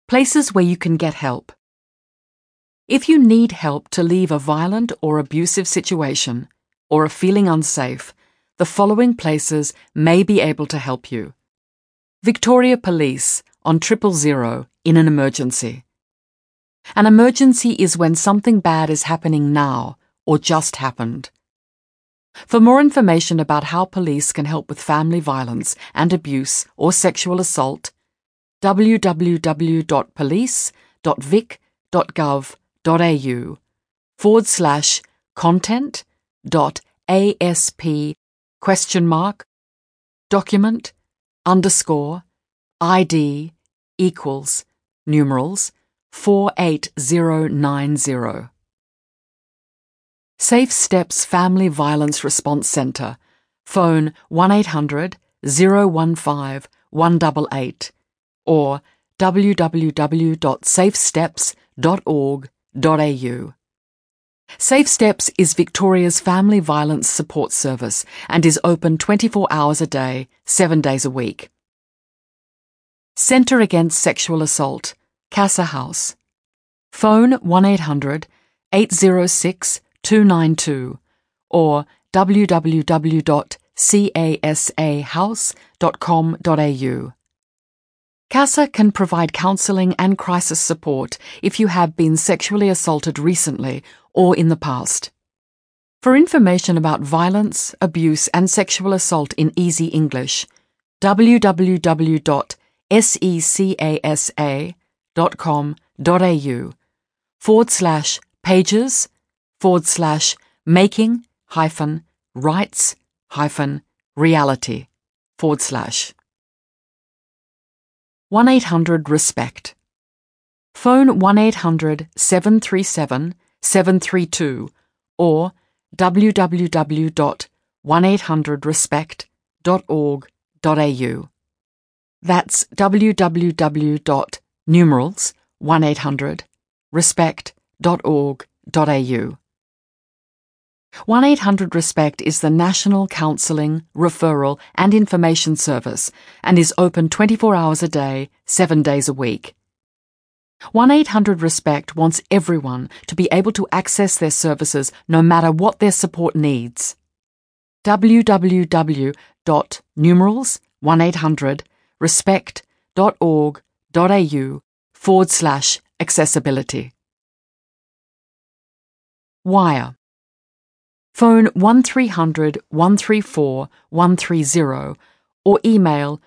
Places where you can get help. If you need help to leave a violent or abusive situation or are feeling unsafe, the following places may be able to help you. Victoria Police on 000 in an emergency. An emergency is when something bad is happening now or just happened. For more information about how police can help with family violence and abuse or sexual assault, www.police.vic.gov.au/content.asp?document_ID=4890. Safe Steps Family Violence Response Centre. Phone 1-800-015-188 or www.safesteps.org.au. Safe Steps is Victoria's family violence support service and is open 24 hours a day, 7 days a week. Centre Against Sexual Assault, Casa House. Phone 1-800-806-292 or www.casahouse.com.au. CASA can provide counselling and crisis support if you have been sexually assaulted recently or in the past. For information about violence, abuse and sexual assault in easy English, www.secasa.com.au/pages/making-rights-reality/ 1-800-RESPECT. Phone 1-800-737-732 or www.1800respect.org.au. That's www.1800respect.org.au. 1-800-RESPECT is the national counselling, referral and information service and is open 24 hours a day, 7 days a week. 1-800-RESPECT wants everyone to be able to access their services no matter what their support needs. www.1800respect.org.au/accessibility. Wire. Phone 1300-134-130 or email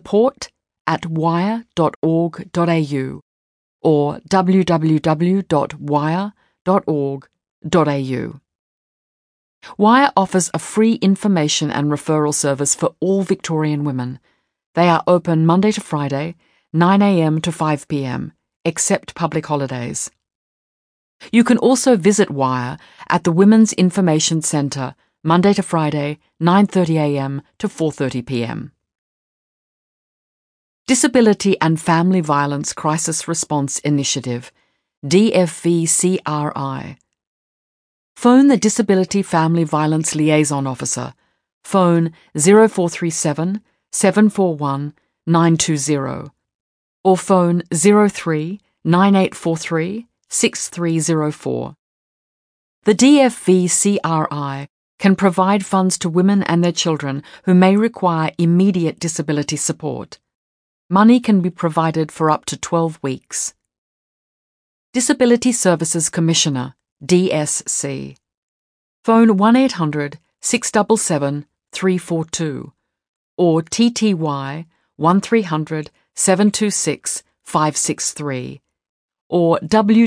support@wire.org.au or www.wire.org.au. Wire offers a free information and referral service for all Victorian women. They are open Monday to Friday, 9 a.m. to 5 p.m, except public holidays. You can also visit Wire at the Women's Information Centre, Monday to Friday, 9:30 a.m. to 4:30 p.m. Disability and Family Violence Crisis Response Initiative, DFVCRI. Phone the Disability Family Violence Liaison Officer. Phone 0437 741 920 or phone 03 9843 6304. The DFVCRI can provide funds to women and their children who may require immediate disability support. Money can be provided for up to 12 weeks. Disability Services Commissioner, DSC. Phone 1-800-677-342 or TTY 1300 726 563 or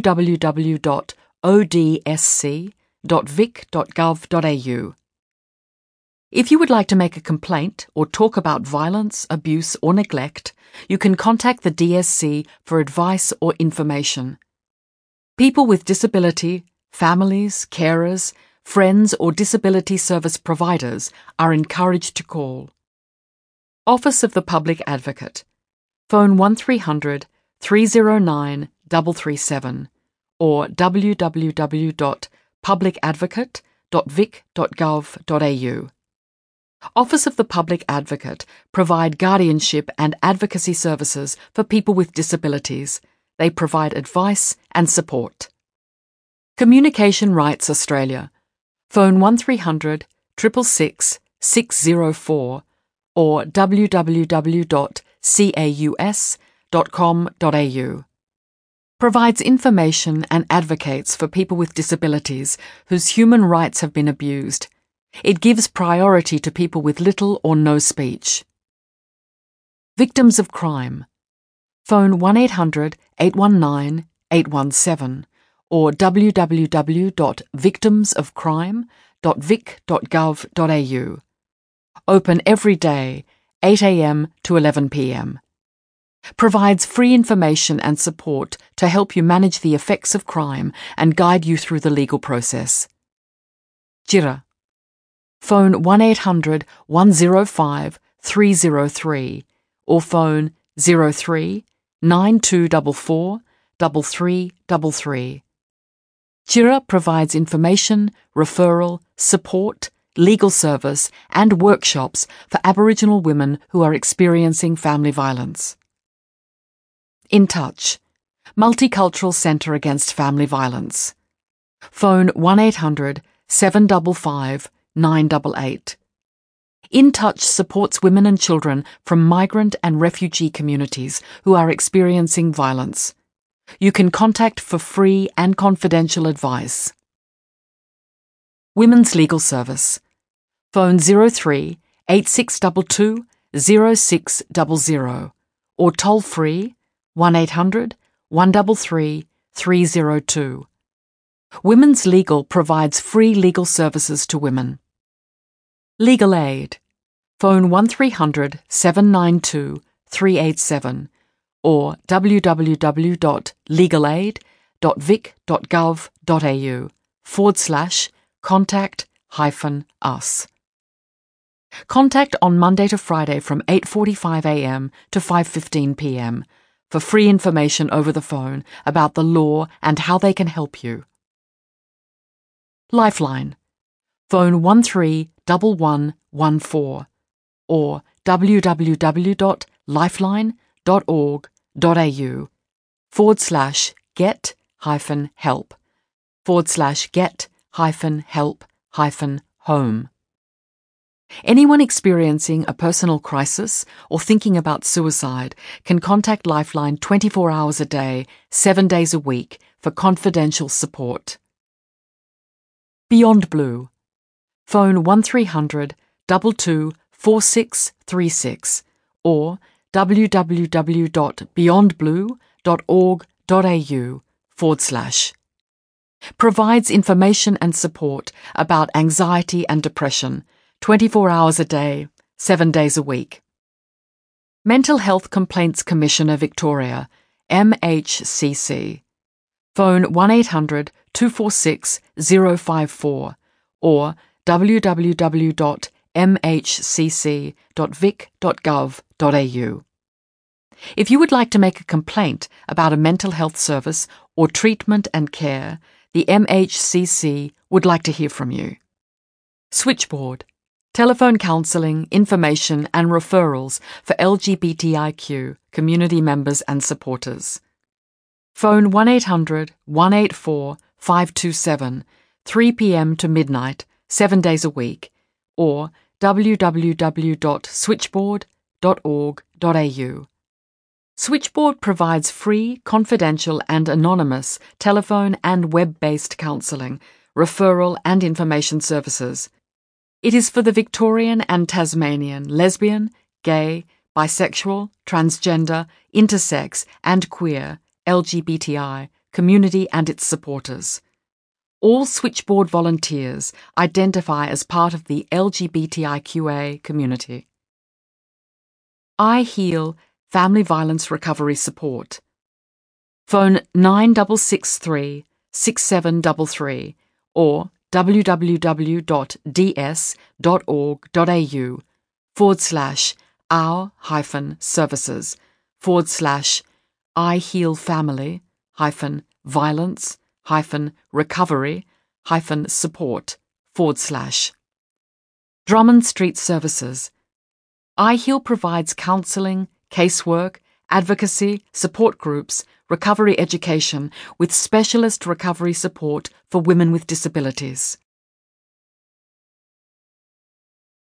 www.odsc.vic.gov.au. If you would like to make a complaint or talk about violence, abuse or neglect, you can contact the DSC for advice or information. People with disability, families, carers, friends or disability service providers are encouraged to call. Office of the Public Advocate. Phone 1300 309 337 or www.publicadvocate.vic.gov.au. Office of the Public Advocate provide guardianship and advocacy services for people with disabilities. They provide advice and support. Communication Rights Australia. Phone 1300 666 604 or www.caus.com.au. Provides information and advocates for people with disabilities whose human rights have been abused. It gives priority to people with little or no speech. Victims of Crime. Phone 1800 819 817 or www.victimsofcrime.vic.gov.au. Open every day, 8 a.m. to 11 p.m. Provides free information and support to help you manage the effects of crime and guide you through the legal process. JIRA. Phone 1800 105 303 or phone 03 9244 3333. JIRA provides information, referral, support, legal service and workshops for Aboriginal women who are experiencing family violence. In Touch, Multicultural Centre Against Family Violence. Phone 1800 755 988. In Touch supports women and children from migrant and refugee communities who are experiencing violence. You can contact for free and confidential advice. Women's Legal Service. Phone 03 8622 0600 or toll free 1800 133 302. Women's Legal provides free legal services to women. Legal Aid. Phone 1300 792 387 or www.legalaid.vic.gov.au/contact-us. Contact on Monday to Friday from 8:45 a.m. to 5:15 p.m. for free information over the phone about the law and how they can help you. Lifeline. Phone 131114 or www.lifeline.org.au/get-help-home. Anyone experiencing a personal crisis or thinking about suicide can contact Lifeline 24 hours a day, 7 days a week for confidential support. Beyond Blue. Phone 1300 22 4636 or www.beyondblue.org.au/. Provides information and support about anxiety and depression 24 hours a day, 7 days a week. Mental Health Complaints Commissioner Victoria, MHCC. Phone 1800 246 054 or www.mhcc.vic.gov.au. If you would like to make a complaint about a mental health service or treatment and care, the MHCC would like to hear from you. Switchboard. Telephone counselling, information and referrals for LGBTIQ community members and supporters. Phone 1800 184 527, 3 p.m. to midnight, 7 days a week, or www.switchboard.org.au. Switchboard provides free, confidential and anonymous telephone and web-based counselling, referral and information services. It is for the Victorian and Tasmanian lesbian, gay, bisexual, transgender, intersex and queer, LGBTI, community and its supporters. All Switchboard volunteers identify as part of the LGBTIQA community. I Heal Family Violence Recovery Support. Phone 9663 6733 or www.ds.org.au/our-services/I Heal Family Violence-Recovery-Support / Drummond Street Services. I Heal provides counselling, casework, advocacy, support groups, recovery education with specialist recovery support for women with disabilities.